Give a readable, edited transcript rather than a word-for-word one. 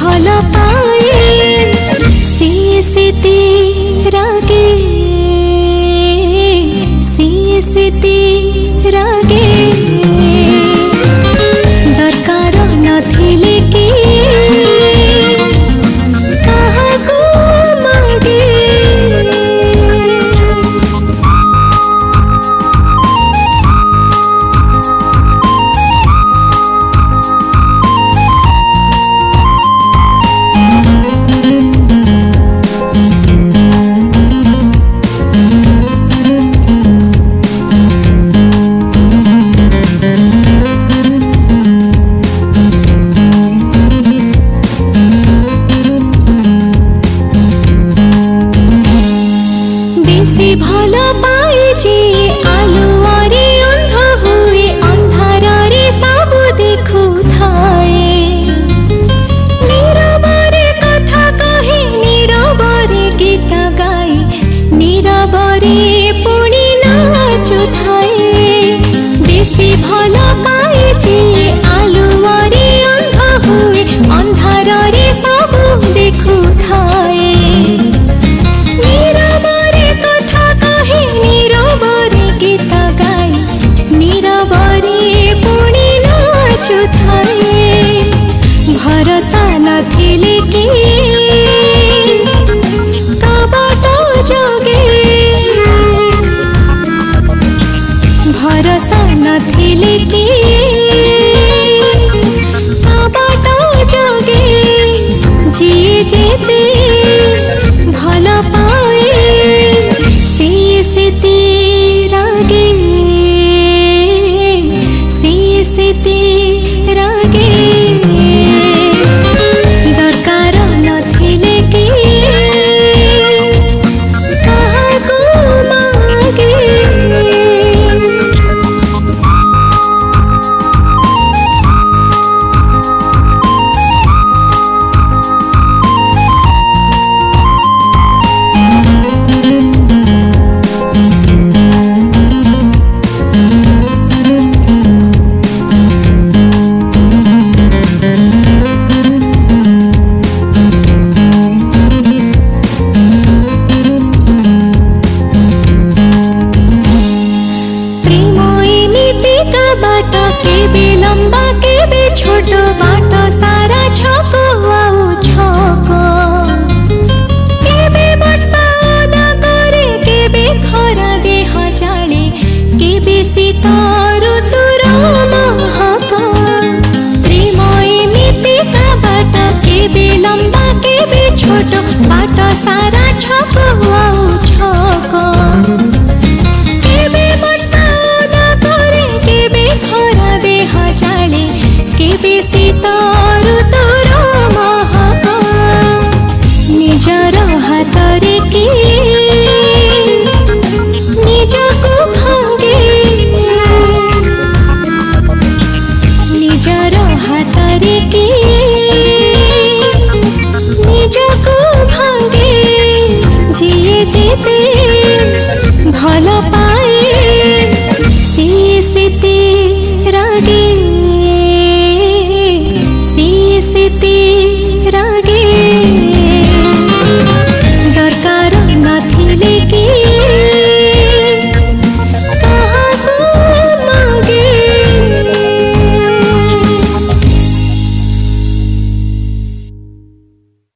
भल पाए सीते रागे सीते रागे दरकार नथिले कि काहाको मागे भल पाए जे आलुआरे अंध हुए अंधारे सब देखु थाए नीरबरे कथा कहे नीरबरे गीत गाई नीरबरे पुणी नाचु थाए बेसी भल पाए जे आलुआरे अंध हुए अंधारे सब देखु थाए भरोसा नथिले कि कबाट जोगे भरोसा नथिले कि कबाट जोगे जी जेते भल पाए सीते रागे सीते रागे बाट केबे लंबा केबे छोट बाट सारा छको आउ छको केबे वर्षा करे केबे खरा देह जाले केबे शीत